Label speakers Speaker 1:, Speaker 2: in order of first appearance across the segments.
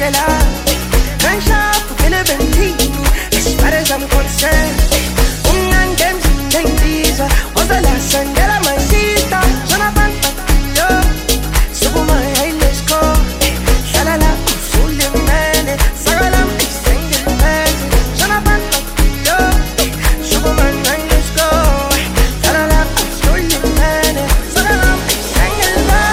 Speaker 1: tingela. Can't shop for Philippine, as far as I'm concerned. Was the last song that I might see stop? Son of a yo, super my let's go. Shalala, Suleiman, Sagalam, single man. Son of a yo, super my let's go. Shalala, Suleiman, Sagalam, single man.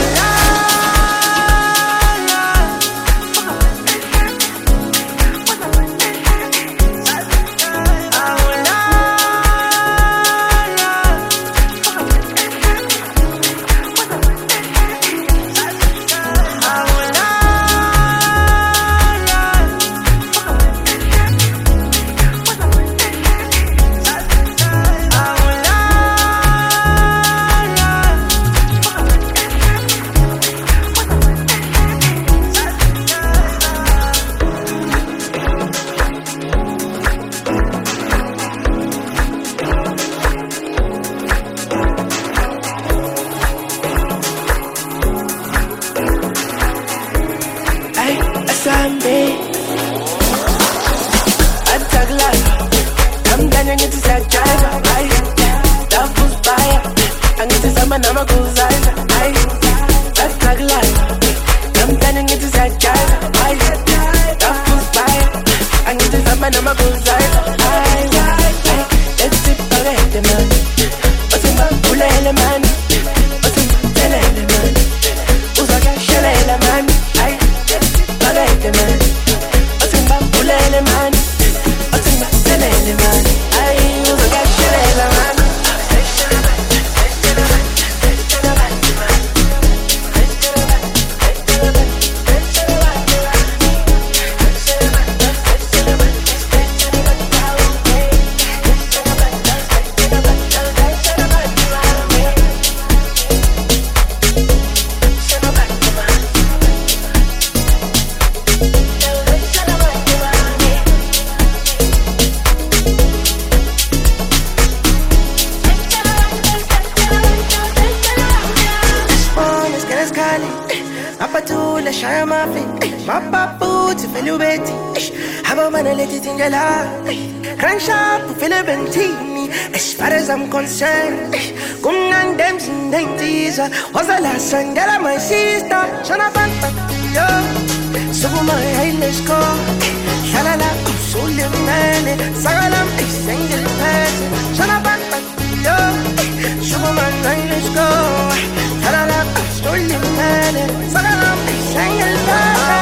Speaker 1: As far as I'm concerned, Kungan Dems in 90s was the last song that I my sister. Shana Banta, yo, so my let's go. Shalala, Suleiman, Sagalam, single person. Shana Banta, yo, so my let's go. Shalala, Suleiman, Sagalam, single person.